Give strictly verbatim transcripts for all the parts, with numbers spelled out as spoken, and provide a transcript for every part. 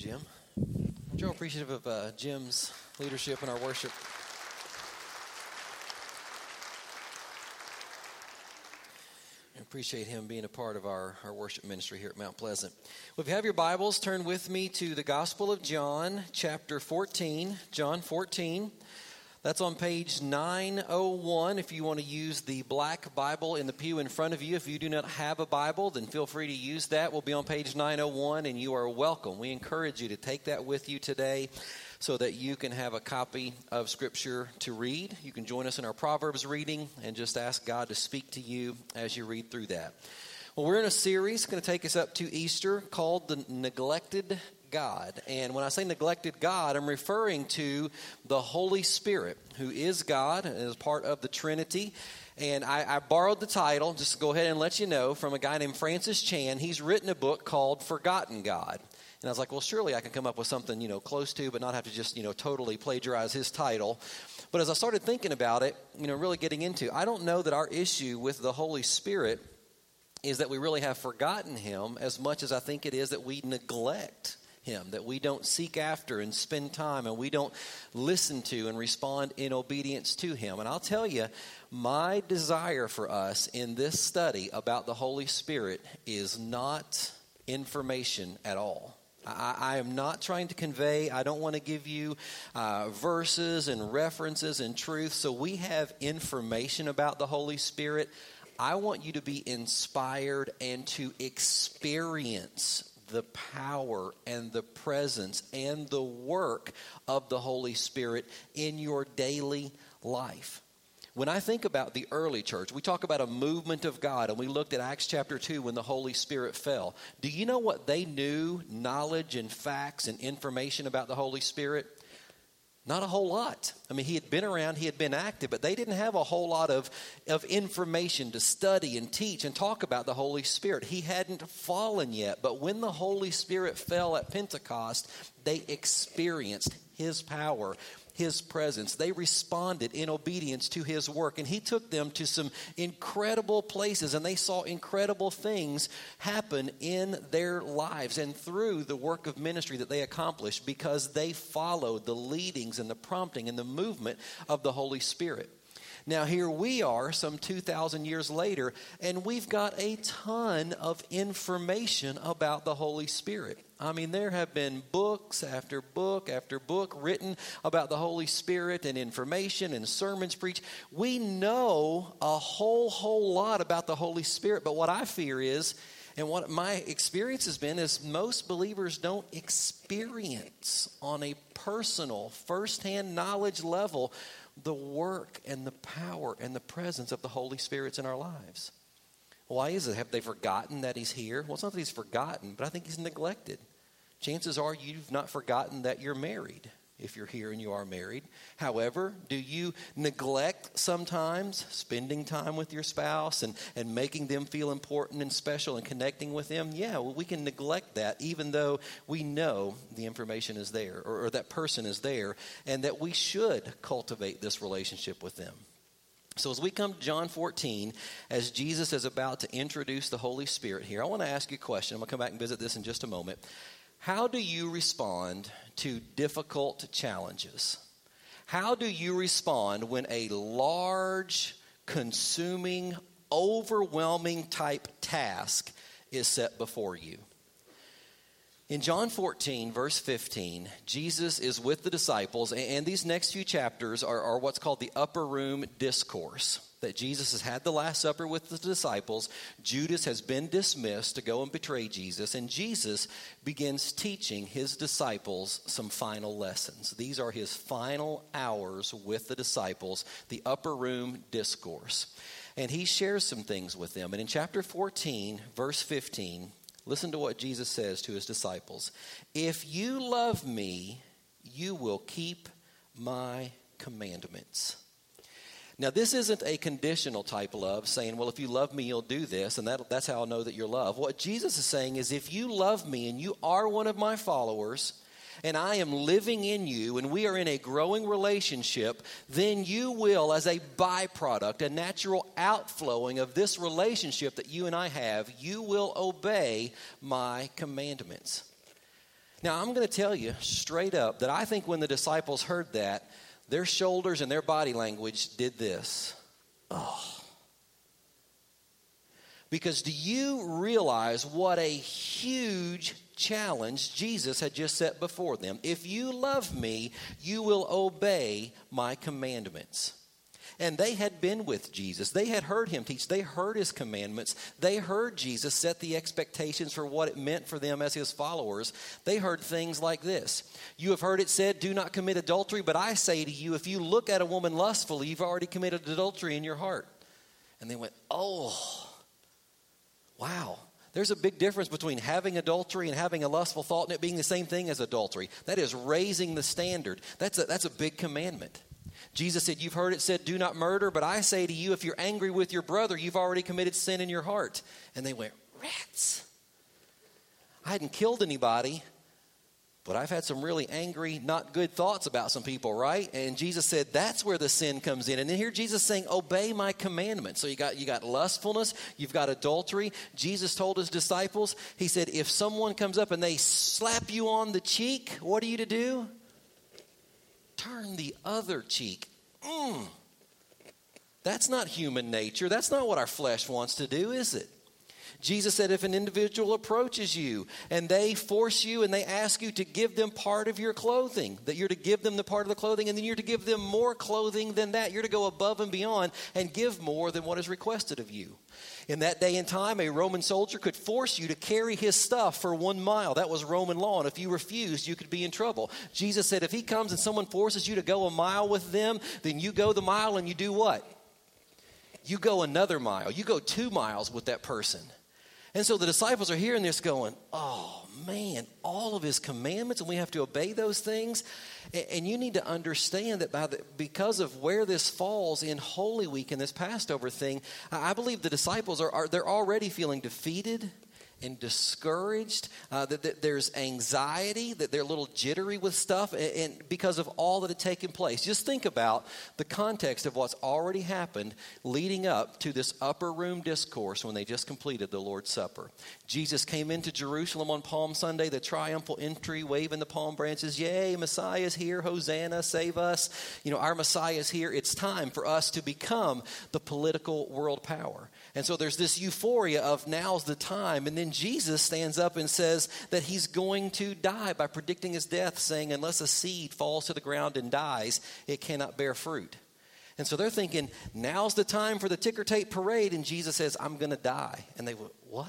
Jim. I'm so appreciative of uh, Jim's leadership in our worship. I appreciate him being a part of our, our worship ministry here at Mount Pleasant. Well, if you have your Bibles, turn with me to the Gospel of John, chapter fourteen. John fourteen. That's on page nine oh one if you want to use the black Bible in the pew in front of you. If you do not have a Bible, then feel free to use that. We'll be on page nine oh one, and you are welcome. We encourage you to take that with you today so that you can have a copy of Scripture to read. You can join us in our Proverbs reading and just ask God to speak to you as you read through that. Well, we're in a series going to take us up to Easter called The Neglected God. And when I say neglected God, I'm referring to the Holy Spirit, who is God and is part of the Trinity. And I, I borrowed the title, just to go ahead and let you know, from a guy named Francis Chan. He's written a book called Forgotten God. And I was like, well, surely I can come up with something, you know, close to, but not have to just, you know, totally plagiarize his title. But as I started thinking about it, you know, really getting into, I don't know that our issue with the Holy Spirit is that we really have forgotten him as much as I think it is that we neglect him, that we don't seek after and spend time, and we don't listen to and respond in obedience to him. And I'll tell you, my desire for us in this study about the Holy Spirit is not information at all. I, I am not trying to convey, I don't want to give you uh, verses and references and truth. So we have information about the Holy Spirit. I want you to be inspired and to experience the power and the presence and the work of the Holy Spirit in your daily life. When I think about the early church, we talk about a movement of God, and we looked at Acts chapter two when the Holy Spirit fell. Do you know what they knew, knowledge and facts and information about the Holy Spirit? Not a whole lot. I mean, he had been around, he had been active, but they didn't have a whole lot of, of information to study and teach and talk about the Holy Spirit. He hadn't fallen yet, but when the Holy Spirit fell at Pentecost, they experienced his power, his presence. They responded in obedience to his work, and he took them to some incredible places, and they saw incredible things happen in their lives and through the work of ministry that they accomplished because they followed the leadings and the prompting and the movement of the Holy Spirit. Now, here we are some two thousand years later, and we've got a ton of information about the Holy Spirit. I mean, there have been books after book after book written about the Holy Spirit and information and sermons preached. We know a whole, whole lot about the Holy Spirit, but what I fear is, and what my experience has been, is most believers don't experience on a personal, firsthand knowledge level the work and the power and the presence of the Holy Spirit in our lives. Why is it? Have they forgotten that he's here? Well, it's not that he's forgotten, but I think he's neglected. Chances are you've not forgotten that you're married, if you're here and you are married. However, do you neglect sometimes spending time with your spouse and, and making them feel important and special and connecting with them? Yeah, well, we can neglect that even though we know the information is there or, or that person is there and that we should cultivate this relationship with them. So as we come to John fourteen, as Jesus is about to introduce the Holy Spirit here, I want to ask you a question. I'm going to come back and visit this in just a moment. How do you respond to difficult challenges? How do you respond when a large, consuming, overwhelming type task is set before you? In John fourteen, verse fifteen, Jesus is with the disciples, and these next few chapters are, are what's called the upper room discourse. That Jesus has had the Last Supper with the disciples. Judas has been dismissed to go and betray Jesus. And Jesus begins teaching his disciples some final lessons. These are his final hours with the disciples, the upper room discourse. And he shares some things with them. And in chapter fourteen, verse fifteen, listen to what Jesus says to his disciples. If you love me, you will keep my commandments. Now, this isn't a conditional type of love, saying, well, if you love me, you'll do this, and that, that's how I'll know that you're loved. What Jesus is saying is, if you love me and you are one of my followers, and I am living in you, and we are in a growing relationship, then you will, as a byproduct, a natural outflowing of this relationship that you and I have, you will obey my commandments. Now, I'm going to tell you straight up that I think when the disciples heard that, their shoulders and their body language did this. Oh. Because do you realize what a huge challenge Jesus had just set before them? If you love me, you will obey my commandments. And they had been with Jesus. They had heard him teach. They heard his commandments. They heard Jesus set the expectations for what it meant for them as his followers. They heard things like this. You have heard it said, do not commit adultery, but I say to you, if you look at a woman lustfully, you've already committed adultery in your heart. And they went, oh, wow. There's a big difference between having adultery and having a lustful thought and it being the same thing as adultery. That is raising the standard. That's a, that's a big commandment. Jesus said, you've heard it said, do not murder, but I say to you, if you're angry with your brother, you've already committed sin in your heart. And they went, rats. I hadn't killed anybody, but I've had some really angry, not good thoughts about some people, right? And Jesus said, that's where the sin comes in. And then here Jesus saying, obey my commandments. So you got, you got lustfulness, you've got adultery. Jesus told his disciples, he said, if someone comes up and they slap you on the cheek, what are you to do? Turn the other cheek. Mm. That's not human nature. That's not what our flesh wants to do, is it? Jesus said if an individual approaches you and they force you and they ask you to give them part of your clothing, that you're to give them the part of the clothing and then you're to give them more clothing than that. You're to go above and beyond and give more than what is requested of you. In that day and time, a Roman soldier could force you to carry his stuff for one mile. That was Roman law. And if you refused, you could be in trouble. Jesus said if he comes and someone forces you to go a mile with them, then you go the mile and you do what? You go another mile. You go two miles with that person. And so the disciples are hearing this going, oh, man, all of his commandments, and we have to obey those things. And you need to understand that by the, because of where this falls in Holy Week and this Passover thing, I believe the disciples are, are they're already feeling defeated and discouraged, uh, that, that there's anxiety, that they're a little jittery with stuff, and, and because of all that had taken place. Just think about the context of what's already happened leading up to this upper room discourse when they just completed the Lord's Supper. Jesus came into Jerusalem on Palm Sunday, the triumphal entry, waving the palm branches. Yay, Messiah is here. Hosanna, save us. You know, our Messiah is here. It's time for us to become the political world power. And so there's this euphoria of now's the time. And then Jesus stands up and says that he's going to die by predicting his death, saying unless a seed falls to the ground and dies, it cannot bear fruit. And so they're thinking, now's the time for the ticker tape parade. And Jesus says, I'm going to die. And they went, what?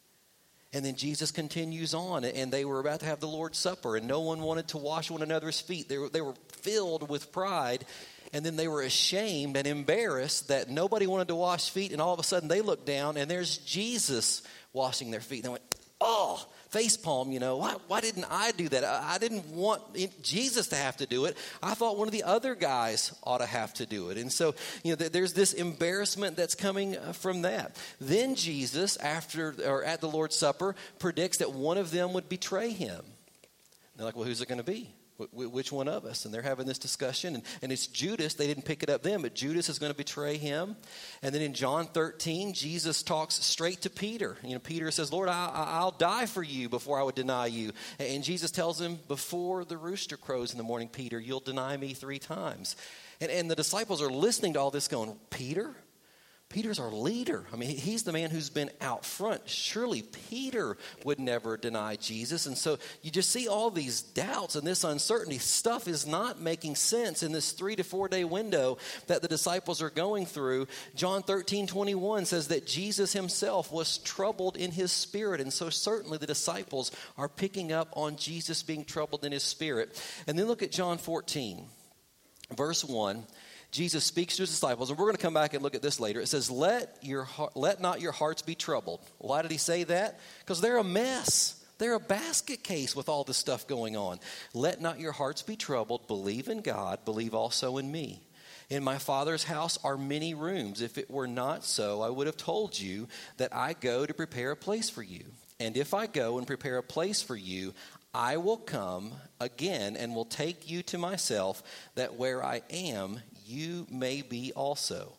And then Jesus continues on, and they were about to have the Lord's Supper, and no one wanted to wash one another's feet. They were, they were filled with pride, and then they were ashamed and embarrassed that nobody wanted to wash feet, and all of a sudden they looked down, and there's Jesus washing their feet. And they went, oh, facepalm, you know, why, why didn't I do that? I, I didn't want it, Jesus to have to do it. I thought one of the other guys ought to have to do it. And so, you know, th- there's this embarrassment that's coming from that. Then Jesus, after or at the Lord's Supper, predicts that one of them would betray him. They're like, well, who's it going to be? Which one of us? And they're having this discussion. And, and it's Judas. They didn't pick it up then, but Judas is going to betray him. And then in John thirteen, Jesus talks straight to Peter. You know, Peter says, Lord, I, I'll die for you before I would deny you. And Jesus tells him, before the rooster crows in the morning, Peter, you'll deny me three times. And, and the disciples are listening to all this going, Peter? Peter's our leader. I mean, he's the man who's been out front. Surely Peter would never deny Jesus. And so you just see all these doubts and this uncertainty. Stuff is not making sense in this three to four day window that the disciples are going through. John thirteen twenty-one says that Jesus himself was troubled in his spirit. And so certainly the disciples are picking up on Jesus being troubled in his spirit. And then look at John fourteen, verse one. Jesus speaks to his disciples, and we're going to come back and look at this later. It says, let your let not your hearts be troubled. Why did he say that? Because they're a mess. They're a basket case with all this stuff going on. Let not your hearts be troubled. Believe in God. Believe also in me. In my Father's house are many rooms. If it were not so, I would have told you that I go to prepare a place for you. And if I go and prepare a place for you, I will come again and will take you to myself, that where I am, you may be also.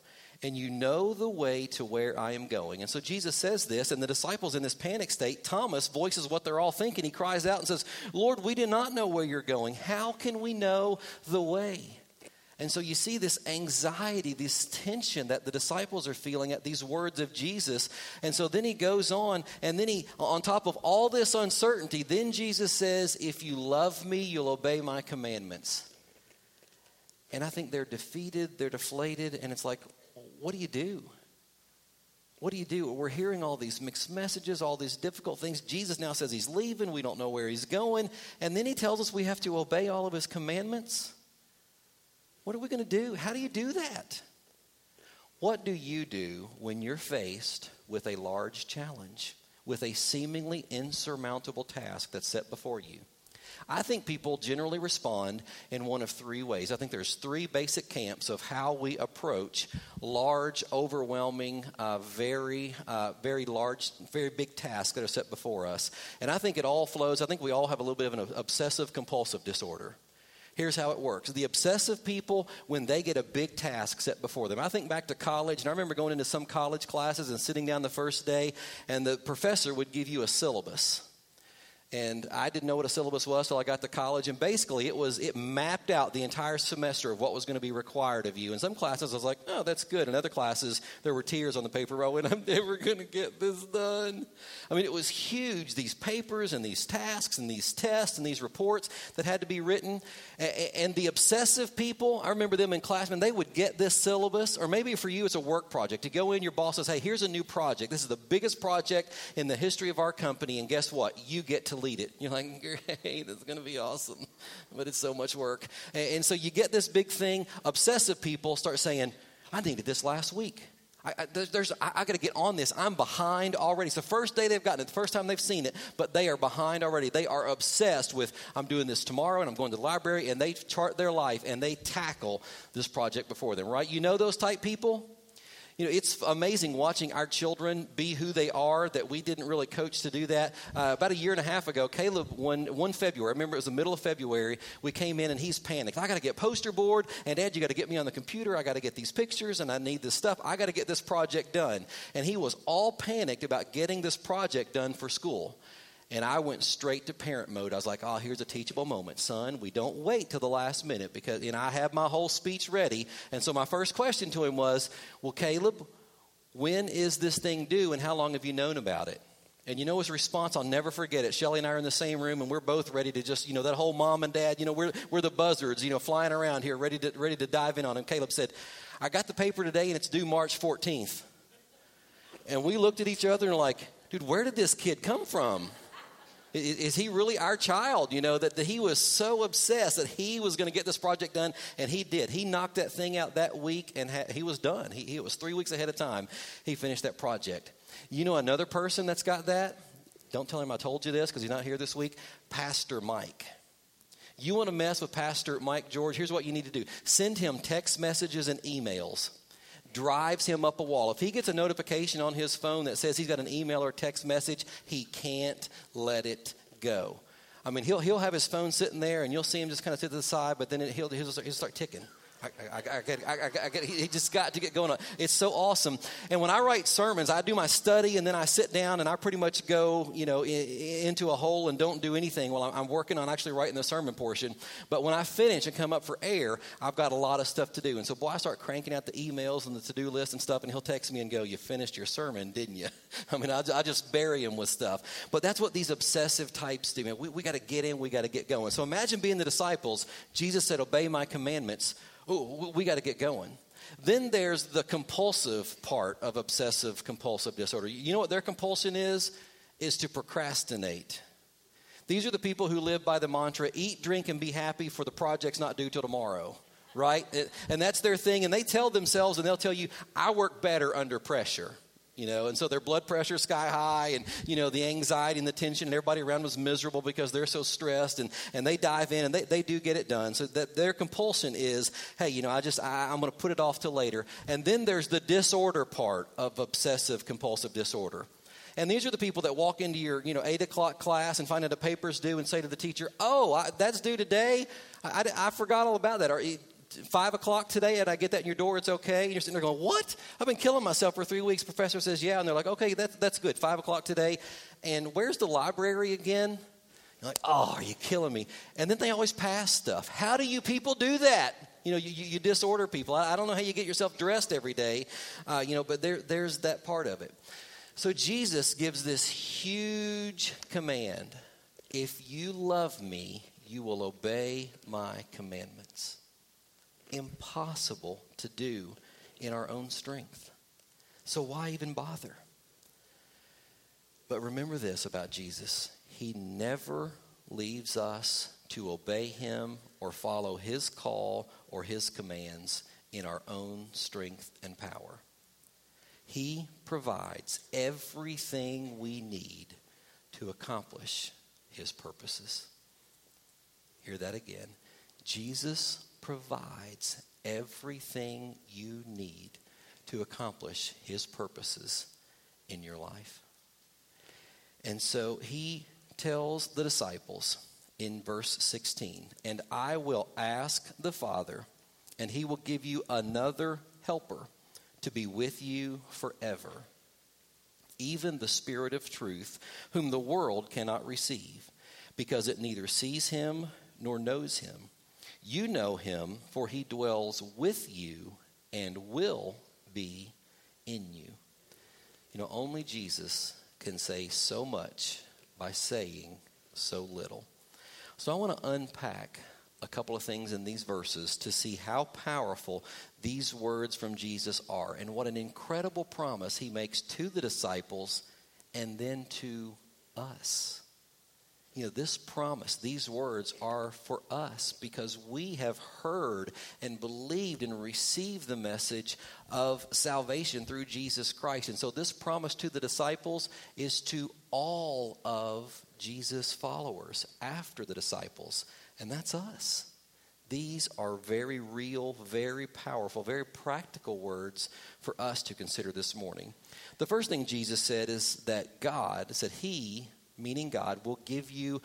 and you know the way to where I am going. And so Jesus says this, and the disciples in this panic state, Thomas voices what they're all thinking. He cries out and says, Lord, we do not know where you're going. How can we know the way? And so you see this anxiety, this tension that the disciples are feeling at these words of Jesus. And so then he goes on, and then he, on top of all this uncertainty, then Jesus says, if you love me, you'll obey my commandments. And I think they're defeated, they're deflated, and it's like, what do you do? What do you do? We're hearing all these mixed messages, all these difficult things. Jesus now says he's leaving. We don't know where he's going. And then he tells us we have to obey all of his commandments. What are we going to do? How do you do that? What do you do when you're faced with a large challenge, with a seemingly insurmountable task that's set before you? I think people generally respond in one of three ways. I think there's three basic camps of how we approach large, overwhelming, uh, very, uh, very large, very big tasks that are set before us. And I think it all flows. I think we all have a little bit of an obsessive-compulsive disorder. Here's how it works. The obsessive people, when they get a big task set before them. I think back to college, and I remember going into some college classes and sitting down the first day, and the professor would give you a syllabus. And I didn't know what a syllabus was till I got to college. And basically, it was it mapped out the entire semester of what was going to be required of you. In some classes, I was like, oh, that's good. In other classes, there were tears on the paper rolling. I'm never going to get this done. I mean, it was huge, these papers and these tasks and these tests and these reports that had to be written. And the obsessive people, I remember them in class, and they would get this syllabus. Or maybe for you, it's a work project. You go in, your boss says, hey, here's a new project. This is the biggest project in the history of our company. And guess what? You get to lead it. You're like, great, it's going to be awesome, but it's so much work. And, and so you get this big thing. Obsessive people start saying, I needed this last week. I, I, there's, there's, I, I got to get on this. I'm behind already. It's the first day they've gotten it, the first time they've seen it, but they are behind already. They are obsessed with, I'm doing this tomorrow, and I'm going to the library, and they chart their life, and they tackle this project before them, right? You know those type people? You know, it's amazing watching our children be who they are, that we didn't really coach to do that. Uh, about a year and a half ago, Caleb, one, one February, I remember it was the middle of February, we came in and he's panicked. I got to get poster board, and Dad, you got to get me on the computer. I got to get these pictures, and I need this stuff. I got to get this project done. And he was all panicked about getting this project done for school. And I went straight to parent mode. I was like, oh, here's a teachable moment. Son, we don't wait till the last minute because, you know, I have my whole speech ready. And so my first question to him was, well, Caleb, when is this thing due and how long have you known about it? And you know his response, I'll never forget it. Shelly and I are in the same room, and we're both ready to just, you know, that whole mom and dad, you know, we're we're the buzzards, you know, flying around here, ready to ready to dive in on him. Caleb said, I got the paper today, and it's due March fourteenth. And we looked at each other and like, dude, where did this kid come from? Is he really our child? You know, that, that he was so obsessed that he was going to get this project done, and he did. He knocked that thing out that week, and ha- he was done. He, he was three weeks ahead of time. He finished that project. You know another person that's got that? Don't tell him I told you this because he's not here this week. Pastor Mike. You want to mess with Pastor Mike George? Here's what you need to do. Send him text messages and emails. Drives him up a wall. If he gets a notification on his phone that says he's got an email or text message, he can't let it go. I mean, he'll he'll have his phone sitting there, and you'll see him just kind of sit to the side, but then it, he'll, he'll he'll start ticking. I, I, I, I get, I, I, I get, he just got to get going on. It's so awesome. And when I write sermons, I do my study, and then I sit down, and I pretty much go, you know, in, into a hole and don't do anything while I'm, I'm working on actually writing the sermon portion. But when I finish and come up for air, I've got a lot of stuff to do. And so, boy, I start cranking out the emails and the to-do list and stuff, and he'll text me and go, you finished your sermon, didn't you? I mean, I, I just bury him with stuff. But that's what these obsessive types do. Man, we we got to get in. We got to get going. So imagine being the disciples. Jesus said, obey my commandments. Oh, we got to get going. Then there's the compulsive part of obsessive compulsive disorder. You know what their compulsion is? Is to procrastinate. These are the people who live by the mantra, eat, drink, and be happy, for the project's not due till tomorrow, right? And that's their thing. And they tell themselves, and they'll tell you, I work better under pressure. You know, and so their blood pressure sky high, and, you know, the anxiety and the tension, and everybody around was miserable because they're so stressed, and, and they dive in, and they, they do get it done. So that their compulsion is, hey, you know, I just, I, I'm going to put it off till later. And then there's the disorder part of obsessive compulsive disorder. And these are the people that walk into your, you know, eight o'clock class and find out the paper's due and say to the teacher, oh, I, that's due today? I, I, I forgot all about that. Or five o'clock today, and I get that in your door, it's okay? And you're sitting there going, what? I've been killing myself for three weeks. Professor says, yeah. And they're like, okay, that's, that's good. five o'clock today. And where's the library again? You're like, oh, are you killing me? And then they always pass stuff. How do you people do that? You know, you, you, you disorder people. I, I don't know how you get yourself dressed every day, uh, you know, but there, there's that part of it. So Jesus gives this huge command. If you love me, you will obey my commandments. Impossible to do in our own strength. So why even bother? But remember this about Jesus. He never leaves us to obey him or follow his call or his commands in our own strength and power. He provides everything we need to accomplish his purposes. Hear that again. Jesus provides everything you need to accomplish his purposes in your life. And so he tells the disciples in verse sixteen, and I will ask the Father, and he will give you another helper to be with you forever, even the Spirit of truth, whom the world cannot receive, because it neither sees him nor knows him. You know him, for he dwells with you and will be in you. You know, only Jesus can say so much by saying so little. So I want to unpack a couple of things in these verses to see how powerful these words from Jesus are and what an incredible promise he makes to the disciples and then to us. You know, this promise, these words are for us because we have heard and believed and received the message of salvation through Jesus Christ. And so this promise to the disciples is to all of Jesus' followers after the disciples. And that's us. These are very real, very powerful, very practical words for us to consider this morning. The first thing Jesus said is that God, said he, meaning God, will give you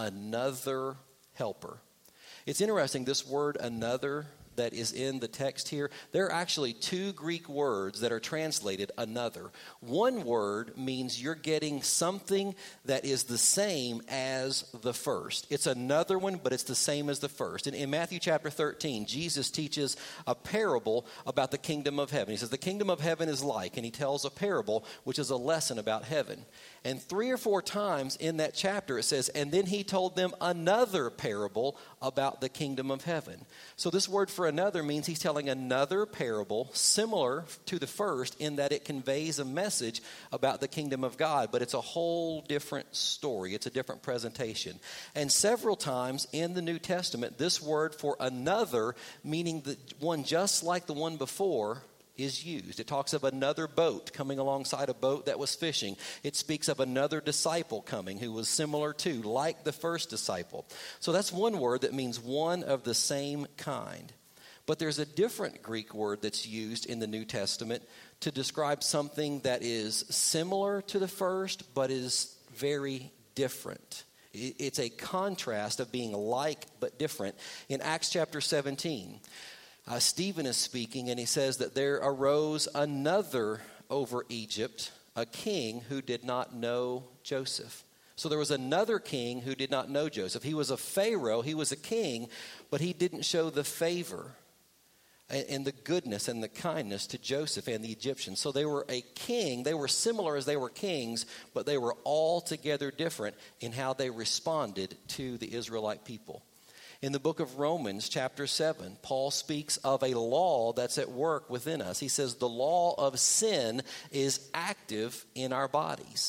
another helper. It's interesting, this word another that is in the text here, there are actually two Greek words that are translated another. One word means you're getting something that is the same as the first. It's another one, but it's the same as the first. And in Matthew chapter thirteen, Jesus teaches a parable about the kingdom of heaven. He says, the kingdom of heaven is like, and he tells a parable, which is a lesson about heaven. And three or four times in that chapter it says, and then he told them another parable about the kingdom of heaven. So this word for another means he's telling another parable similar to the first in that it conveys a message about the kingdom of God, but it's a whole different story. It's a different presentation. And several times in the New Testament, this word for another, meaning the one just like the one before, is used. It talks of another boat coming alongside a boat that was fishing. It speaks of another disciple coming who was similar to, like the first disciple. So that's one word that means one of the same kind. But there's a different Greek word that's used in the New Testament to describe something that is similar to the first, but is very different. It's a contrast of being like but different. In Acts chapter seventeen, Uh, Stephen is speaking, and he says that there arose another over Egypt, a king who did not know Joseph. So there was another king who did not know Joseph. He was a Pharaoh, he was a king, but he didn't show the favor and, and the goodness and the kindness to Joseph and the Egyptians. So they were a king, they were similar as they were kings, but they were altogether different in how they responded to the Israelite people. In the book of Romans, chapter seven, Paul speaks of a law that's at work within us. He says the law of sin is active in our bodies.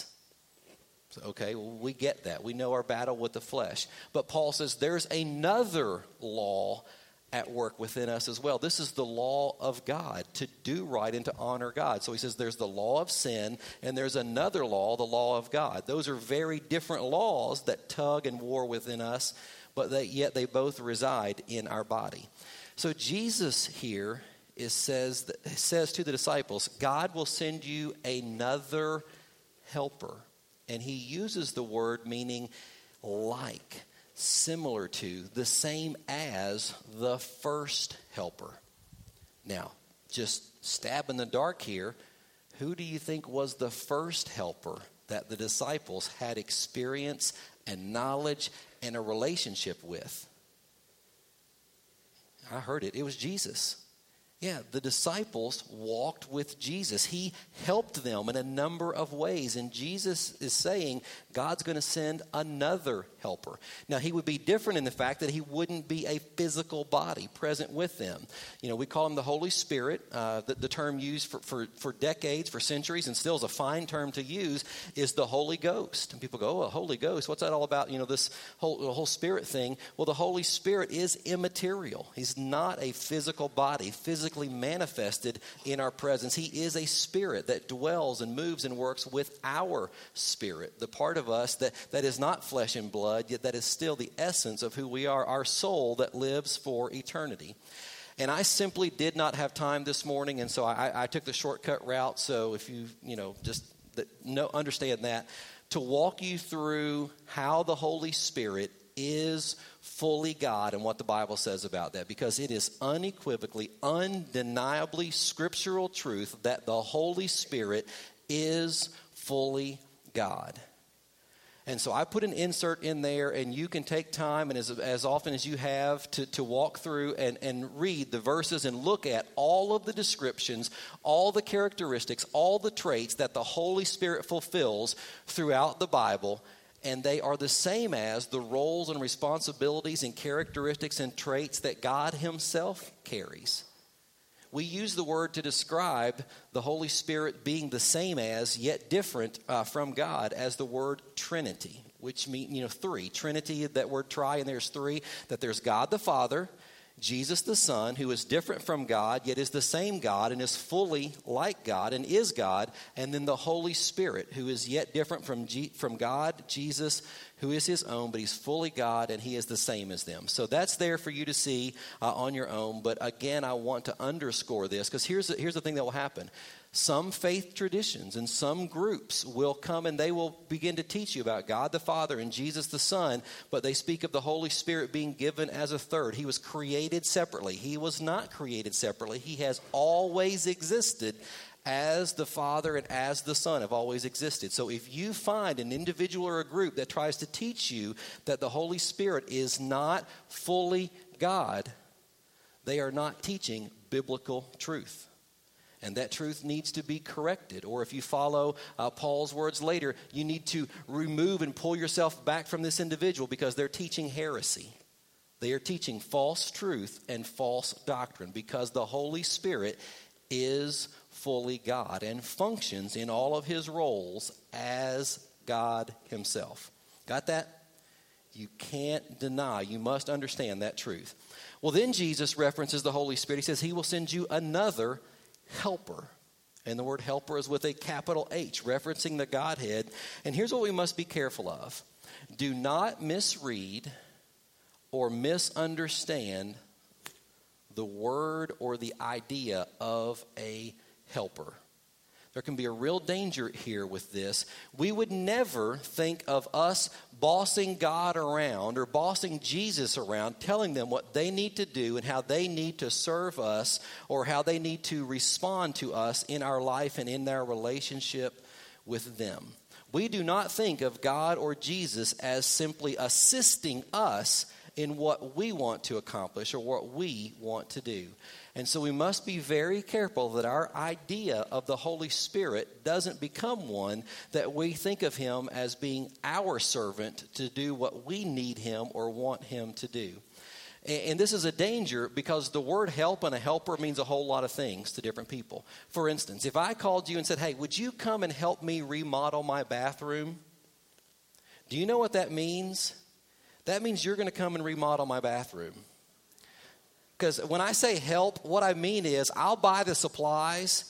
So, okay, well, we get that. We know our battle with the flesh. But Paul says there's another law at work within us as well. This is the law of God, to do right and to honor God. So he says there's the law of sin, and there's another law, the law of God. Those are very different laws that tug and war within us, but they, yet they both reside in our body. So Jesus here is says says to the disciples, God will send you another helper. And he uses the word meaning like. similar to, the same as the first helper. Now, just stab in the dark here, who do you think was the first helper that the disciples had experience and knowledge and a relationship with? I heard it. It was Jesus. Yeah, the disciples walked with Jesus. He helped them in a number of ways. And Jesus is saying God's going to send another helper. Now, he would be different in the fact that he wouldn't be a physical body present with them. You know, we call him the Holy Spirit. Uh, the, the term used for, for, for decades, for centuries, and still is a fine term to use, is the Holy Ghost. And people go, oh, a Holy Ghost, what's that all about? You know, this whole, the whole Spirit thing. Well, the Holy Spirit is immaterial. He's not a physical body, physically manifested in our presence. He is a spirit that dwells and moves and works with our spirit, the part of us that, that is not flesh and blood, yet that is still the essence of who we are, our soul that lives for eternity. And I simply did not have time this morning, and so I, I took the shortcut route. So if you, you know, just that, no, understand that, to walk you through how the Holy Spirit is fully God and what the Bible says about that, because it is unequivocally, undeniably scriptural truth that the Holy Spirit is fully God. And so I put an insert in there, and you can take time and as, as often as you have to, to walk through and, and read the verses and look at all of the descriptions, all the characteristics, all the traits that the Holy Spirit fulfills throughout the Bible. And they are the same as the roles and responsibilities and characteristics and traits that God himself carries. We use the word to describe the Holy Spirit being the same as, yet different uh, from God, as the word Trinity, which means, you know, three. Trinity, that word tri, and there's three, that there's God the Father, Jesus the Son, who is different from God, yet is the same God and is fully like God and is God, and then the Holy Spirit, who is yet different from G- from God, Jesus, who is his own, but he's fully God and he is the same as them. So that's there for you to see uh, on your own. But again, I want to underscore this, because here's the, here's the thing that will happen. Some faith traditions and some groups will come and they will begin to teach you about God the Father and Jesus the Son, but they speak of the Holy Spirit being given as a third. He was created separately. He was not created separately. He has always existed as the Father and as the Son have always existed. So if you find an individual or a group that tries to teach you that the Holy Spirit is not fully God, they are not teaching biblical truth. And that truth needs to be corrected. Or if you follow uh, Paul's words later, you need to remove and pull yourself back from this individual because they're teaching heresy. They are teaching false truth and false doctrine, because the Holy Spirit is fully God and functions in all of his roles as God himself. Got that? You can't deny. You must understand that truth. Well, then Jesus references the Holy Spirit. He says he will send you another helper. And the word helper is with a capital H, referencing the Godhead. And here's what we must be careful of. Do not misread or misunderstand the word or the idea of a helper. There can be a real danger here with this. We would never think of us bossing God around or bossing Jesus around, telling them what they need to do and how they need to serve us or how they need to respond to us in our life and in their relationship with them. We do not think of God or Jesus as simply assisting us in what we want to accomplish or what we want to do. And so we must be very careful that our idea of the Holy Spirit doesn't become one that we think of him as being our servant to do what we need him or want him to do. And this is a danger because the word help and a helper means a whole lot of things to different people. For instance, if I called you and said, hey, would you come and help me remodel my bathroom? Do you know what that means? That means you're going to come and remodel my bathroom. Because when I say help, what I mean is I'll buy the supplies,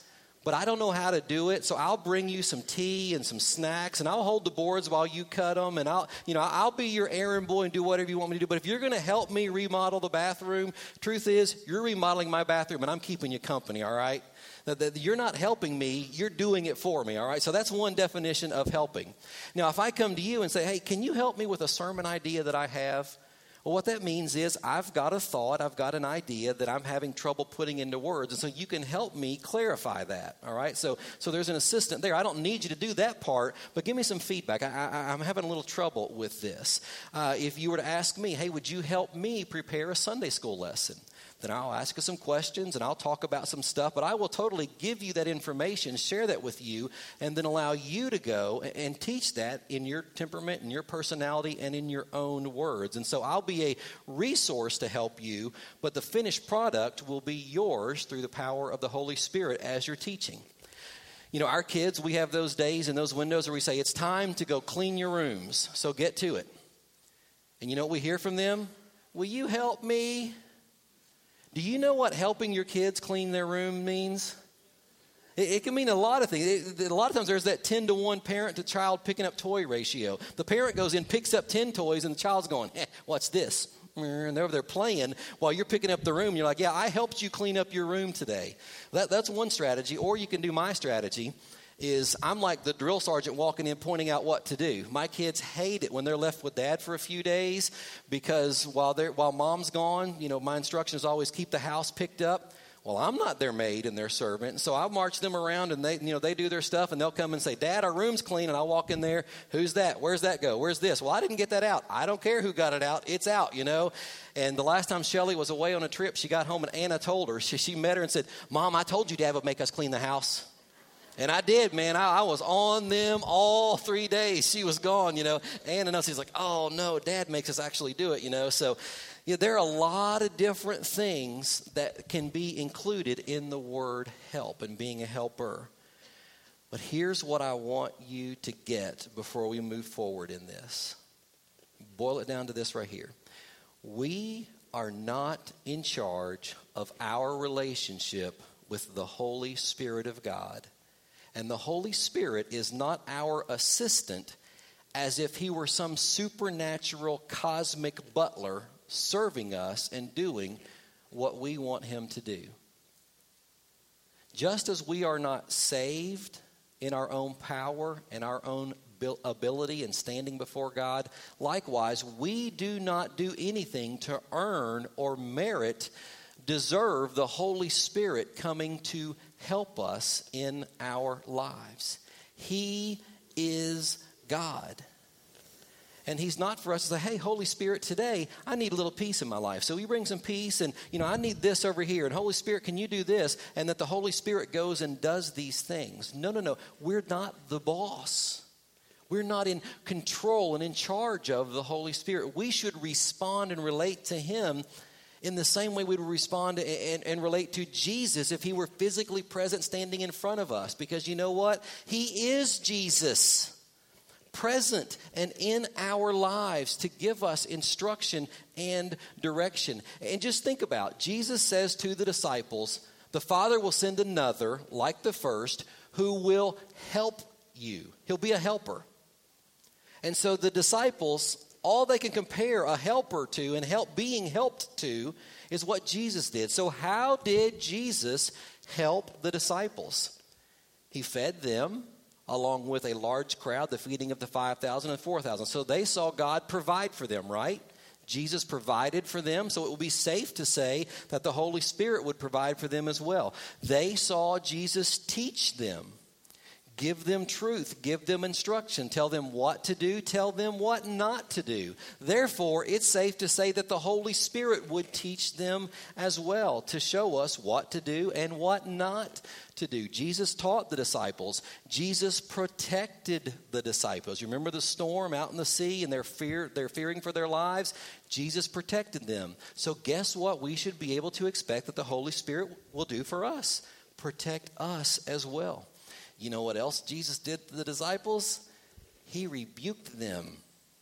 but I don't know how to do it, so I'll bring you some tea and some snacks, and I'll hold the boards while you cut them, and I'll, you know, I'll be your errand boy and do whatever you want me to do. But if you're going to help me remodel the bathroom, truth is, you're remodeling my bathroom, and I'm keeping you company, all right? That, that you're not helping me, you're doing it for me, all right? So that's one definition of helping. Now, if I come to you and say, hey, can you help me with a sermon idea that I have? Well, what that means is I've got a thought, I've got an idea that I'm having trouble putting into words, and so you can help me clarify that, all right? So so there's an assistant there. I don't need you to do that part, but give me some feedback. I, I, I'm having a little trouble with this. Uh, if you were to ask me, hey, would you help me prepare a Sunday school lesson? Then I'll ask you some questions and I'll talk about some stuff, but I will totally give you that information, share that with you, and then allow you to go and teach that in your temperament, in your personality, and in your own words. And so I'll be a resource to help you, but the finished product will be yours through the power of the Holy Spirit as you're teaching. You know, our kids, we have those days and those windows where we say, it's time to go clean your rooms, so get to it. And you know what we hear from them? Will you help me? Do you know what helping your kids clean their room means? It, it can mean a lot of things. It, a lot of times there's that ten to one parent to child picking up toy ratio. The parent goes in, picks up ten toys, and the child's going, eh, what's this? And they're over there playing while you're picking up the room. You're like, yeah, I helped you clean up your room today. That, that's one strategy. Or you can do my strategy. Is I'm like the drill sergeant walking in pointing out what to do. My kids hate it when they're left with dad for a few days because while they're while mom's gone, you know, my instruction is always keep the house picked up. Well, I'm not their maid and their servant, so I'll march them around and they, you know, they do their stuff and they'll come and say, Dad, our room's clean, and I'll walk in there. Who's that? Where's that go? Where's this? Well, I didn't get that out. I don't care who got it out. It's out, you know. And the last time Shelly was away on a trip, she got home and Anna told her. She, she met her and said, Mom, I told you Dad would make us clean the house. And I did, man. I, I was on them all three days. She was gone, you know. Anna knows. She's like, oh, no, Dad makes us actually do it, you know. So yeah, there are a lot of different things that can be included in the word help and being a helper. But here's what I want you to get before we move forward in this. Boil it down to this right here. We are not in charge of our relationship with the Holy Spirit of God. And the Holy Spirit is not our assistant as if he were some supernatural cosmic butler serving us and doing what we want him to do. Just as we are not saved in our own power and our own ability and standing before God, likewise, we do not do anything to earn or merit, deserve the Holy Spirit coming to help us in our lives. He is God. And he's not for us to say, hey, Holy Spirit, today I need a little peace in my life. So you bring some peace and, you know, I need this over here. And Holy Spirit, can you do this? And that the Holy Spirit goes and does these things. No, no, no. We're not the boss. We're not in control and in charge of the Holy Spirit. We should respond and relate to him in the same way we would respond and, and relate to Jesus if he were physically present standing in front of us. Because you know what? He is Jesus, present and in our lives to give us instruction and direction. And just think about, Jesus says to the disciples, the Father will send another, like the first, who will help you. He'll be a helper. And so the disciples, all they can compare a helper to and help being helped to is what Jesus did. So how did Jesus help the disciples? He fed them along with a large crowd, the feeding of the five thousand and four thousand. So they saw God provide for them, right? Jesus provided for them, so it would be safe to say that the Holy Spirit would provide for them as well. They saw Jesus teach them. Give them truth, give them instruction, tell them what to do, tell them what not to do. Therefore, it's safe to say that the Holy Spirit would teach them as well to show us what to do and what not to do. Jesus taught the disciples. Jesus protected the disciples. You remember the storm out in the sea and they're fear, they're fearing for their lives? Jesus protected them. So guess what we should be able to expect that the Holy Spirit will do for us? Protect us as well. You know what else Jesus did to the disciples? He rebuked them.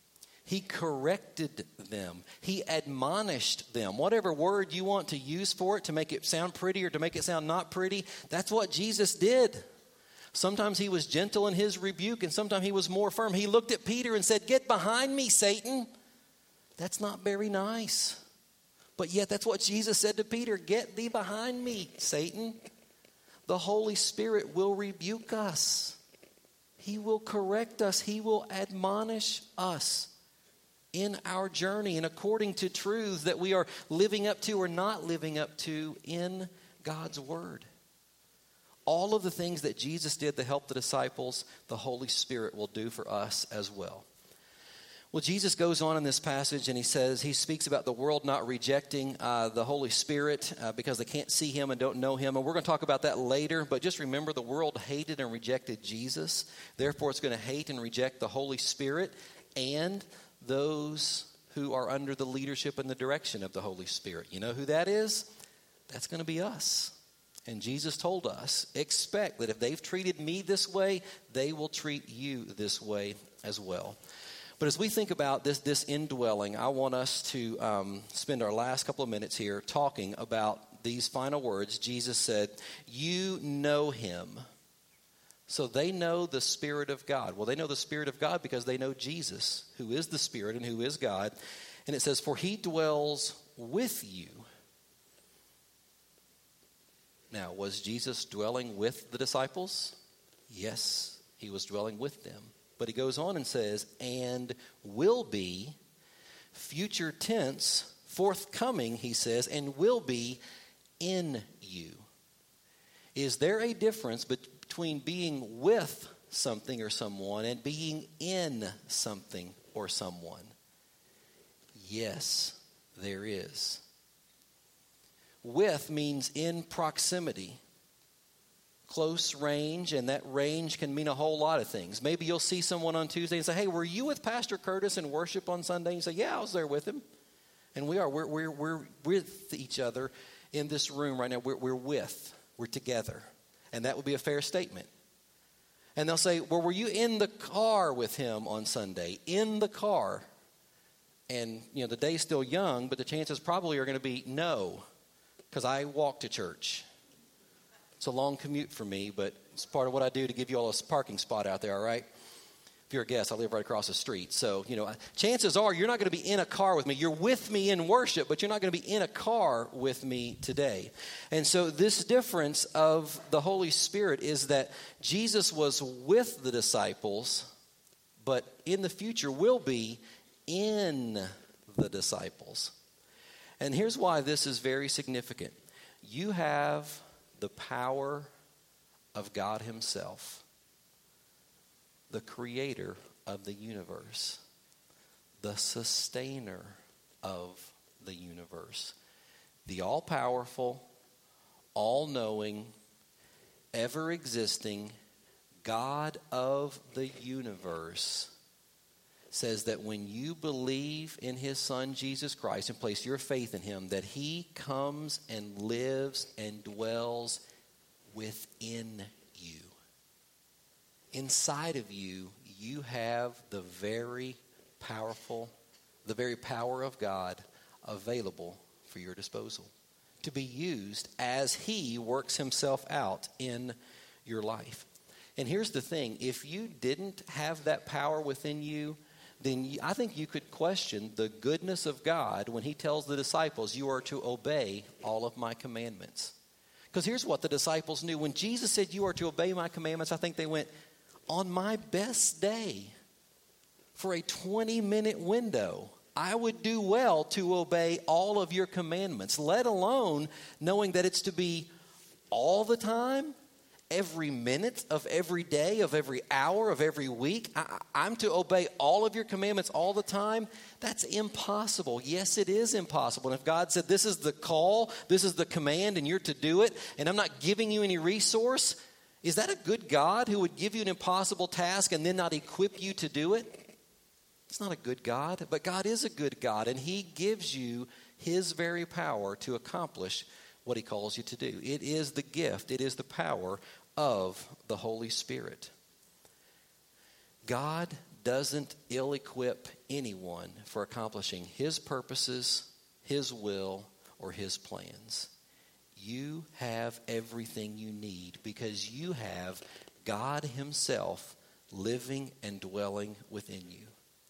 He corrected them. He admonished them. Whatever word you want to use for it to make it sound pretty or to make it sound not pretty, that's what Jesus did. Sometimes he was gentle in his rebuke, and sometimes he was more firm. He looked at Peter and said, "Get behind me, Satan." That's not very nice. But yet that's what Jesus said to Peter. "Get thee behind me, Satan." The Holy Spirit will rebuke us. He will correct us. He will admonish us in our journey and according to truths that we are living up to or not living up to in God's Word. All of the things that Jesus did to help the disciples, the Holy Spirit will do for us as well. Well, Jesus goes on in this passage and he says, he speaks about the world not rejecting uh, the Holy Spirit uh, because they can't see him and don't know him. And we're going to talk about that later. But just remember, the world hated and rejected Jesus. Therefore, it's going to hate and reject the Holy Spirit and those who are under the leadership and the direction of the Holy Spirit. You know who that is? That's going to be us. And Jesus told us, expect that if they've treated me this way, they will treat you this way as well. But as we think about this, this indwelling, I want us to um, spend our last couple of minutes here talking about these final words. Jesus said, "You know him." So they know the Spirit of God. Well, they know the Spirit of God because they know Jesus, who is the Spirit and who is God. And it says, "For he dwells with you." Now, was Jesus dwelling with the disciples? Yes, he was dwelling with them. But he goes on and says, "and will be," future tense, forthcoming, he says, "and will be in you." Is there a difference between being with something or someone and being in something or someone? Yes, there is. With means in proximity, close range, and that range can mean a whole lot of things. Maybe you'll see someone on Tuesday and say, "Hey, were you with Pastor Curtis in worship on Sunday?" And you say, "Yeah, I was there with him." And we are. We're, we're, we're with each other in this room right now. We're, we're with. We're together. And that would be a fair statement. And they'll say, "Well, were you in the car with him on Sunday?" In the car. And, you know, the day's still young, but the chances probably are going to be no. Because I walk to church. It's a long commute for me, but it's part of what I do to give you all a parking spot out there, all right? If you're a guest, I live right across the street. So, you know, chances are you're not going to be in a car with me. You're with me in worship, but you're not going to be in a car with me today. And so this difference of the Holy Spirit is that Jesus was with the disciples, but in the future will be in the disciples. And here's why this is very significant. You have the power of God himself, the creator of the universe, the sustainer of the universe, the all-powerful, all-knowing, ever-existing God of the universe says that when you believe in his Son, Jesus Christ, and place your faith in him, that he comes and lives and dwells within you. Inside of you, you have the very powerful, the very power of God available for your disposal to be used as he works himself out in your life. And here's the thing. If you didn't have that power within you, then I think you could question the goodness of God when he tells the disciples, "You are to obey all of my commandments." Because here's what the disciples knew. When Jesus said, "You are to obey my commandments," I think they went, on my best day, for a twenty-minute window, I would do well to obey all of your commandments, let alone knowing that it's to be all the time, every minute of every day, of every hour, of every week. I, I'm to obey all of your commandments all the time. That's impossible. Yes, it is impossible. And if God said, "This is the call, this is the command, and you're to do it, and I'm not giving you any resource," is that a good God who would give you an impossible task and then not equip you to do it? It's not a good God, but God is a good God, and he gives you his very power to accomplish what he calls you to do. It is the gift, it is the power of the Holy Spirit. God doesn't ill-equip anyone for accomplishing his purposes, his will, or his plans. You have everything you need because you have God himself living and dwelling within you.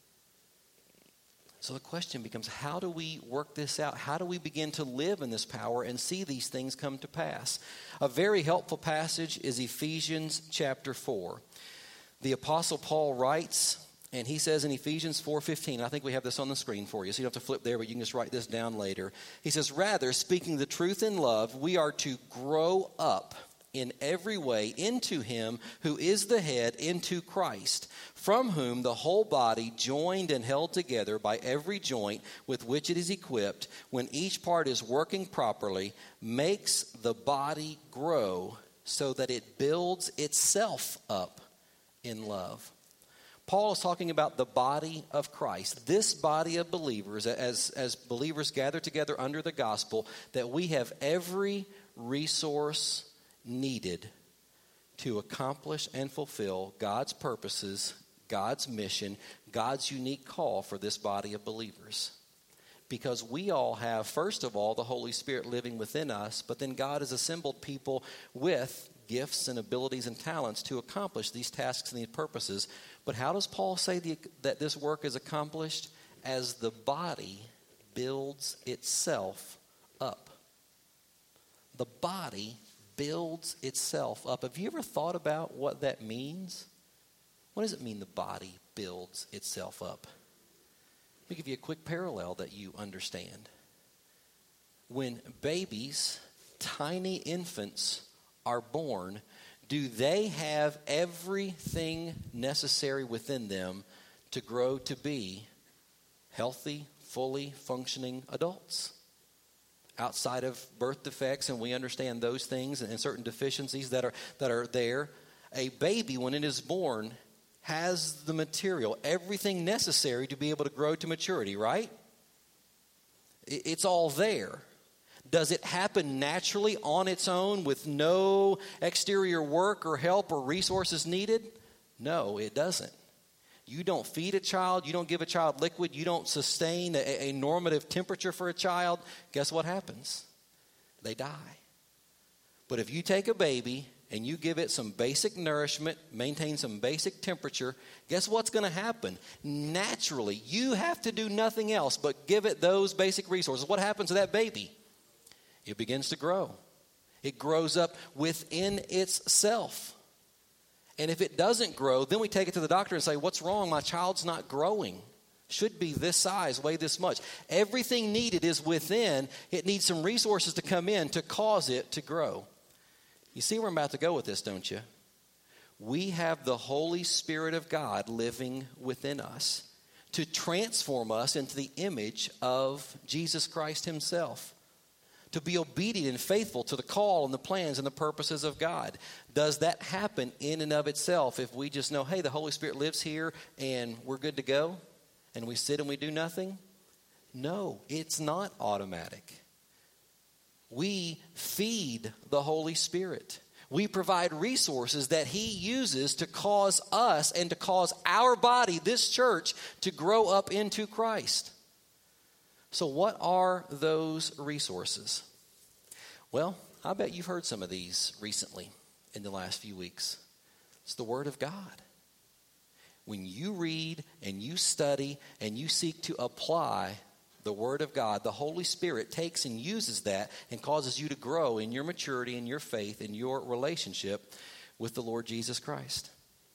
So the question becomes, how do we work this out? How do we begin to live in this power and see these things come to pass? A very helpful passage is Ephesians chapter four. The Apostle Paul writes, and he says in Ephesians four fifteen, I think we have this on the screen for you, so you don't have to flip there, but you can just write this down later. He says, rather, speaking the truth in love, we are to grow up in every way into him who is the head, into Christ, from whom the whole body, joined and held together by every joint with which it is equipped, when each part is working properly, makes the body grow so that it builds itself up in love. Paul is talking about the body of Christ, this body of believers, as, as believers gather together under the gospel, that we have every resource needed to accomplish and fulfill God's purposes, God's mission, God's unique call for this body of believers. Because we all have, first of all, the Holy Spirit living within us, but then God has assembled people with gifts and abilities and talents to accomplish these tasks and these purposes. But how does Paul say the, that this work is accomplished? As the body builds itself up. The body builds itself up. Have you ever thought about what that means? What does it mean the body builds itself up? Let me give you a quick parallel that you understand. When babies, tiny infants, are born, do they have everything necessary within them to grow to be healthy, fully functioning adults? Outside of birth defects, and we understand those things and certain deficiencies that are that are there, a baby, when it is born, has the material, everything necessary to be able to grow to maturity, right? It's all there. Does it happen naturally on its own with no exterior work or help or resources needed? No, it doesn't. You don't feed a child. You don't give a child liquid. You don't sustain a, a normative temperature for a child. Guess what happens? They die. But if you take a baby and you give it some basic nourishment, maintain some basic temperature, guess what's going to happen? Naturally, you have to do nothing else but give it those basic resources. What happens to that baby? It begins to grow. It grows up within itself. And if it doesn't grow, then we take it to the doctor and say, what's wrong? My child's not growing. Should be this size, weigh this much. Everything needed is within. It needs some resources to come in to cause it to grow. You see where I'm about to go with this, don't you? We have the Holy Spirit of God living within us to transform us into the image of Jesus Christ himself. To be obedient and faithful to the call and the plans and the purposes of God. Does that happen in and of itself if we just know, hey, the Holy Spirit lives here and we're good to go and we sit and we do nothing? No, it's not automatic. We feed the Holy Spirit. We provide resources that he uses to cause us and to cause our body, this church, to grow up into Christ. So what are those resources? Well, I bet you've heard some of these recently in the last few weeks. It's the Word of God. When you read and you study and you seek to apply the Word of God, the Holy Spirit takes and uses that and causes you to grow in your maturity, in your faith, in your relationship with the Lord Jesus Christ.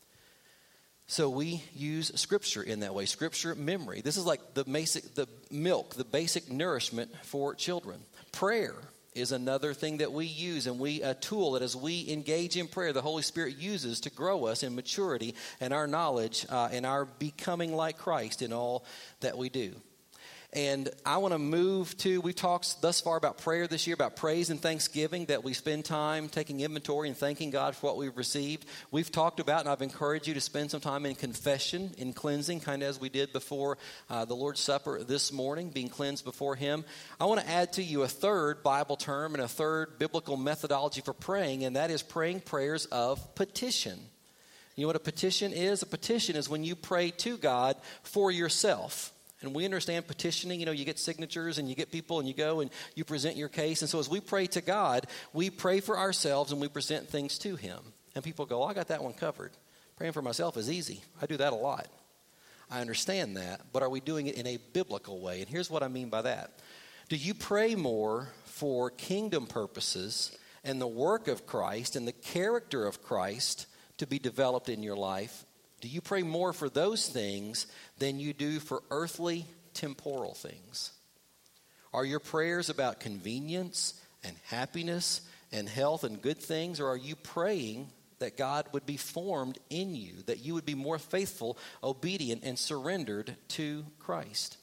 So we use Scripture in that way. Scripture memory. This is like the basic, the milk, the basic nourishment for children. Prayer is another thing that we use, and we a tool that as we engage in prayer, the Holy Spirit uses to grow us in maturity and our knowledge uh, and our becoming like Christ in all that we do. And I want to move to, we've talked thus far about prayer this year, about praise and thanksgiving, that we spend time taking inventory and thanking God for what we've received. We've talked about, and I've encouraged you to spend some time in confession, in cleansing, kind of as we did before uh, the Lord's Supper this morning, being cleansed before Him. I want to add to you a third Bible term and a third biblical methodology for praying, and that is praying prayers of petition. You know what a petition is? A petition is when you pray to God for yourself. And we understand petitioning, you know, you get signatures and you get people and you go and you present your case. And so as we pray to God, we pray for ourselves and we present things to him. And people go, oh, I got that one covered. Praying for myself is easy. I do that a lot. I understand that, but are we doing it in a biblical way? And here's what I mean by that. Do you pray more for kingdom purposes and the work of Christ and the character of Christ to be developed in your life? Do you pray more for those things than you do for earthly, temporal things? Are your prayers about convenience and happiness and health and good things, or are you praying that God would be formed in you, that you would be more faithful, obedient, and surrendered to Christ?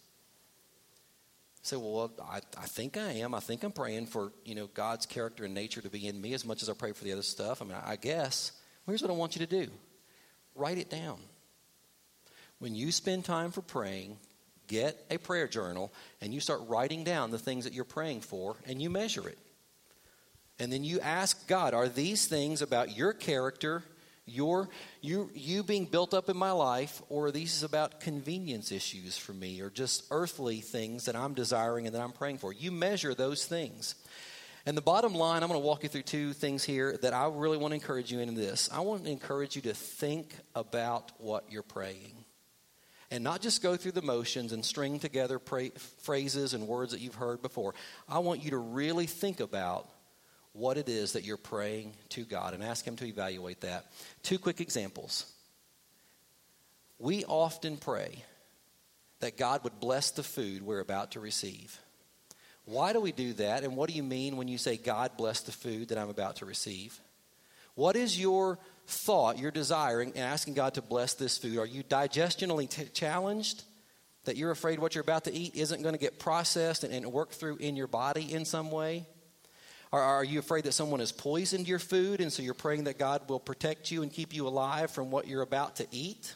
Say, so, well, I, I think I am. I think I'm praying for, you know, God's character and nature to be in me as much as I pray for the other stuff. I mean, I guess. Here's what I want you to do. Write it down. When you spend time for praying, get a prayer journal and you start writing down the things that you're praying for and you measure it. And then you ask God, are these things about your character, your you you being built up in my life, or are these about convenience issues for me, or just earthly things that I'm desiring and that I'm praying for? You measure those things. And the bottom line, I'm going to walk you through two things here that I really want to encourage you in this. I want to encourage you to think about what you're praying. And not just go through the motions and string together pray, phrases and words that you've heard before. I want you to really think about what it is that you're praying to God and ask him to evaluate that. Two quick examples. We often pray that God would bless the food we're about to receive. Why do we do that? And what do you mean when you say, God bless the food that I'm about to receive? What is your thought, your desiring, and asking God to bless this food? Are you digestionally t- challenged? That you're afraid what you're about to eat isn't going to get processed and, and worked through in your body in some way? Or are you afraid that someone has poisoned your food, and so you're praying that God will protect you and keep you alive from what you're about to eat?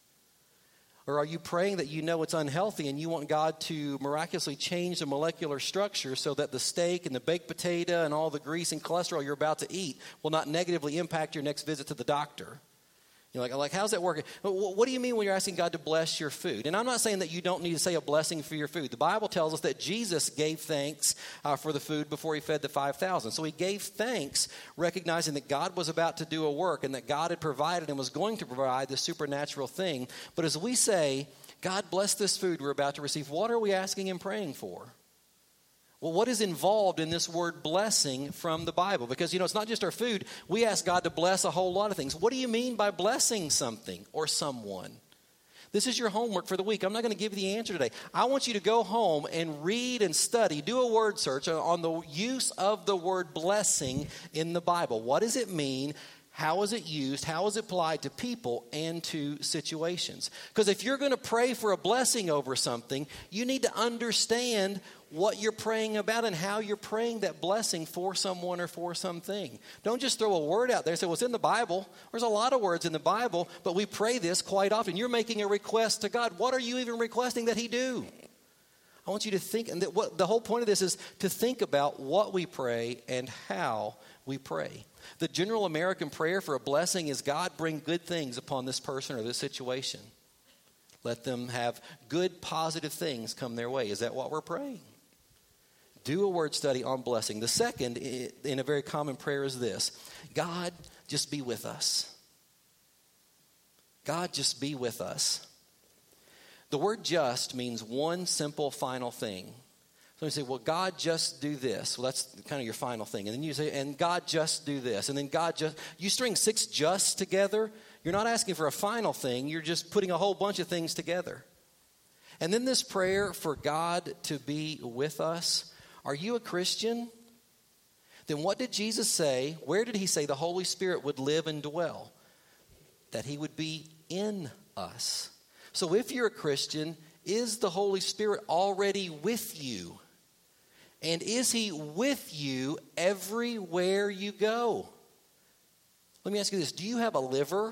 Or are you praying that you know it's unhealthy and you want God to miraculously change the molecular structure so that the steak and the baked potato and all the grease and cholesterol you're about to eat will not negatively impact your next visit to the doctor? You're like, like, how's that working? What do you mean when you're asking God to bless your food? And I'm not saying that you don't need to say a blessing for your food. The Bible tells us that Jesus gave thanks uh, for the food before he fed the five thousand. So he gave thanks, recognizing that God was about to do a work and that God had provided and was going to provide this supernatural thing. But as we say, God bless this food we're about to receive, what are we asking and praying for? Well, what is involved in this word blessing from the Bible? Because, you know, it's not just our food. We ask God to bless a whole lot of things. What do you mean by blessing something or someone? This is your homework for the week. I'm not going to give you the answer today. I want you to go home and read and study, do a word search on the use of the word blessing in the Bible. What does it mean? How is it used? How is it applied to people and to situations? Because if you're going to pray for a blessing over something, you need to understand what you're praying about and how you're praying that blessing for someone or for something. Don't just throw a word out there and say, well, it's in the Bible. There's a lot of words in the Bible, but we pray this quite often. You're making a request to God. What are you even requesting that he do? I want you to think, and that what, the whole point of this is to think about what we pray and how we pray. The general American prayer for a blessing is, God, bring good things upon this person or this situation. Let them have good, positive things come their way. Is that what we're praying? Do a word study on blessing. The second, in a very common prayer, is this: God, just be with us. God, just be with us. The word just means one simple final thing. So you say, well, God, just do this. Well, that's kind of your final thing. And then you say, and God, just do this. And then God, just, you string six justs together. You're not asking for a final thing. You're just putting a whole bunch of things together. And then this prayer for God to be with us. Are you a Christian? Then what did Jesus say? Where did he say the Holy Spirit would live and dwell? That he would be in us. So if you're a Christian, is the Holy Spirit already with you? And is he with you everywhere you go? Let me ask you this. Do you have a liver?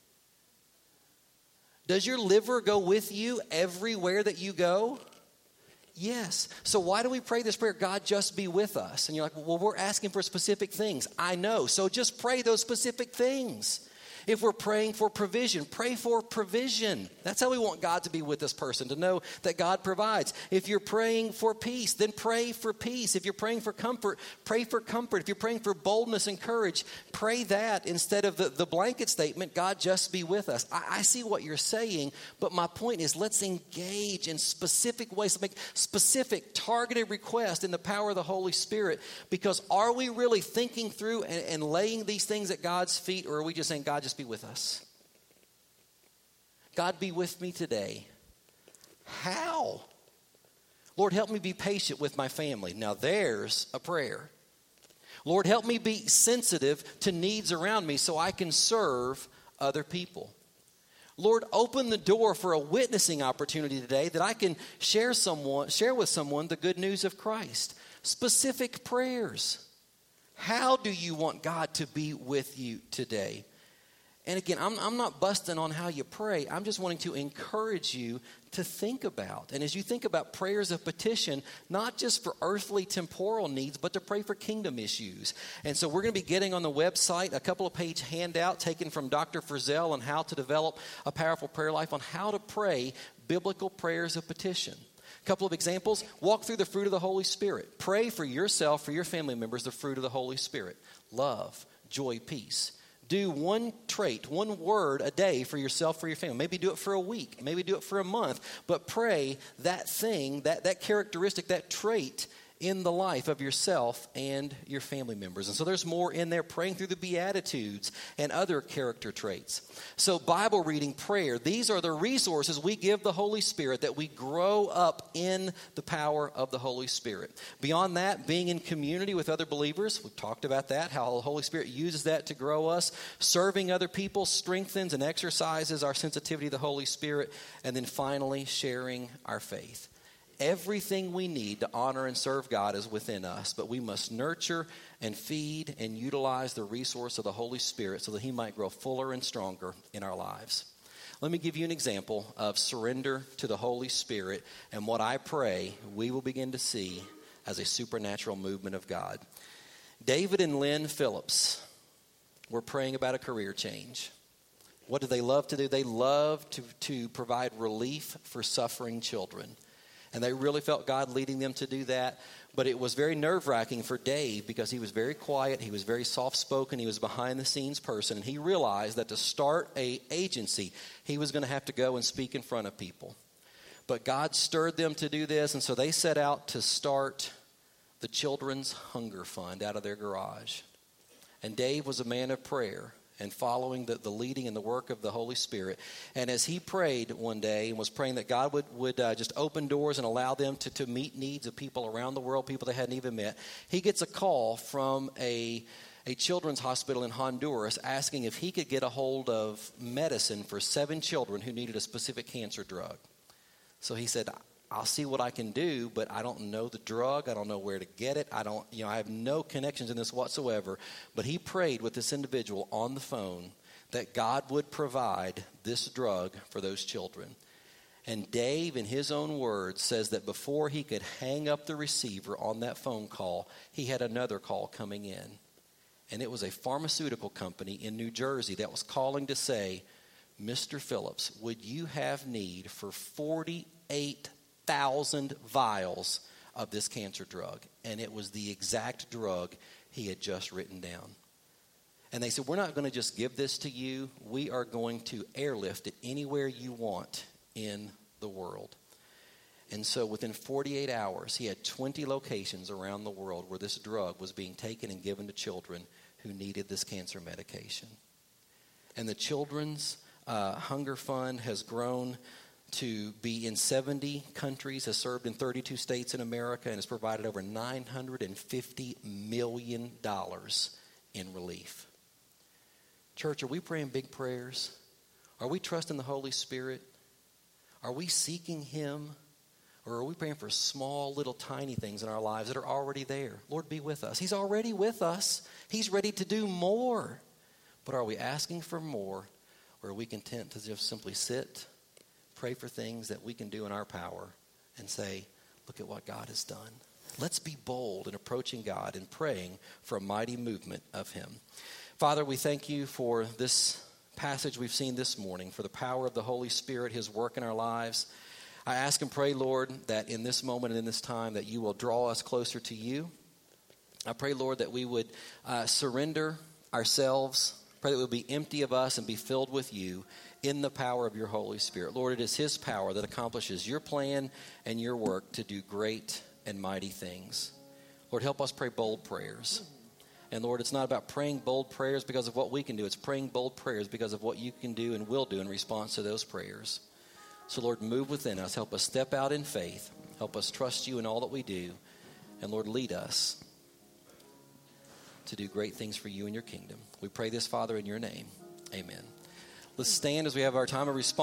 Does your liver go with you everywhere that you go? Yes. So why do we pray this prayer, God, just be with us? And you're like, well, we're asking for specific things. I know. So just pray those specific things. If we're praying for provision, pray for provision. That's how we want God to be with this person, to know that God provides. If you're praying for peace, then pray for peace. If you're praying for comfort, pray for comfort. If you're praying for boldness and courage, pray that instead of the, the blanket statement, God just be with us. I, I see what you're saying, but my point is let's engage in specific ways, make specific targeted requests in the power of the Holy Spirit, because are we really thinking through and, and laying these things at God's feet, or are we just saying, God, just be with us? God, be with me today. How? Lord, help me be patient with my family. Now there's a prayer. Lord, help me be sensitive to needs around me so I can serve other people. Lord, open the door for a witnessing opportunity today that I can share someone, share with someone the good news of Christ. Specific prayers. How do you want God to be with you today? And again, I'm, I'm not busting on how you pray. I'm just wanting to encourage you to think about. And as you think about prayers of petition, not just for earthly temporal needs, but to pray for kingdom issues. And so we're going to be getting on the website a couple of page handout taken from Doctor Frizzell on how to develop a powerful prayer life, on how to pray biblical prayers of petition. A couple of examples. Walk through the fruit of the Holy Spirit. Pray for yourself, for your family members, the fruit of the Holy Spirit. Love, joy, peace. Do one trait, one word a day for yourself, for your family. Maybe do it for a week. Maybe do it for a month. But pray that thing, that, that characteristic, that trait in the life of yourself and your family members. And so there's more in there, praying through the Beatitudes and other character traits. So Bible reading, prayer, these are the resources we give the Holy Spirit that we grow up in the power of the Holy Spirit. Beyond that, being in community with other believers, we've talked about that, how the Holy Spirit uses that to grow us. Serving other people strengthens and exercises our sensitivity to the Holy Spirit. And then finally, sharing our faith. Everything we need to honor and serve God is within us, but we must nurture and feed and utilize the resource of the Holy Spirit so that He might grow fuller and stronger in our lives. Let me give you an example of surrender to the Holy Spirit and what I pray we will begin to see as a supernatural movement of God. David and Lynn Phillips were praying about a career change. What do they love to do? They love to, to provide relief for suffering children. And they really felt God leading them to do that. But it was very nerve-wracking for Dave because he was very quiet. He was very soft-spoken. He was a behind-the-scenes person. And he realized that to start an agency, he was going to have to go and speak in front of people. But God stirred them to do this. And so they set out to start the Children's Hunger Fund out of their garage. And Dave was a man of prayer and following the, the leading and the work of the Holy Spirit. And as he prayed one day and was praying that God would, would uh, just open doors and allow them to, to meet needs of people around the world, people they hadn't even met, he gets a call from a, a children's hospital in Honduras asking if he could get a hold of medicine for seven children who needed a specific cancer drug. So he said, I'll see what I can do, but I don't know the drug. I don't know where to get it. I don't, you know, I have no connections in this whatsoever. But he prayed with this individual on the phone that God would provide this drug for those children. And Dave, in his own words, says that before he could hang up the receiver on that phone call, he had another call coming in. And it was a pharmaceutical company in New Jersey that was calling to say, Mister Phillips, would you have need for forty-eight thousand vials of this cancer drug? And it was the exact drug he had just written down. And they said, we're not going to just give this to you. We are going to airlift it anywhere you want in the world. And so within forty-eight hours, he had twenty locations around the world where this drug was being taken and given to children who needed this cancer medication. And the Children's uh, Hunger Fund has grown to be in seventy countries, has served in thirty-two states in America, and has provided over nine hundred fifty million dollars in relief. Church, are we praying big prayers? Are we trusting the Holy Spirit? Are we seeking Him? Or are we praying for small, little, tiny things in our lives that are already there? Lord, be with us. He's already with us. He's ready to do more. But are we asking for more, or are we content to just simply sit, pray for things that we can do in our power, and say, look at what God has done? Let's be bold in approaching God and praying for a mighty movement of Him. Father, we thank you for this passage we've seen this morning, for the power of the Holy Spirit, his work in our lives. I ask and pray, Lord, that in this moment and in this time that you will draw us closer to you. I pray, Lord, that we would uh, surrender ourselves. Pray that we would be empty of us and be filled with you in the power of your Holy Spirit. Lord, it is his power that accomplishes your plan and your work to do great and mighty things. Lord, help us pray bold prayers. And Lord, it's not about praying bold prayers because of what we can do. It's praying bold prayers because of what you can do and will do in response to those prayers. So Lord, move within us. Help us step out in faith. Help us trust you in all that we do. And Lord, lead us to do great things for you and your kingdom. We pray this, Father, in your name. Amen. Let's stand as we have our time of response.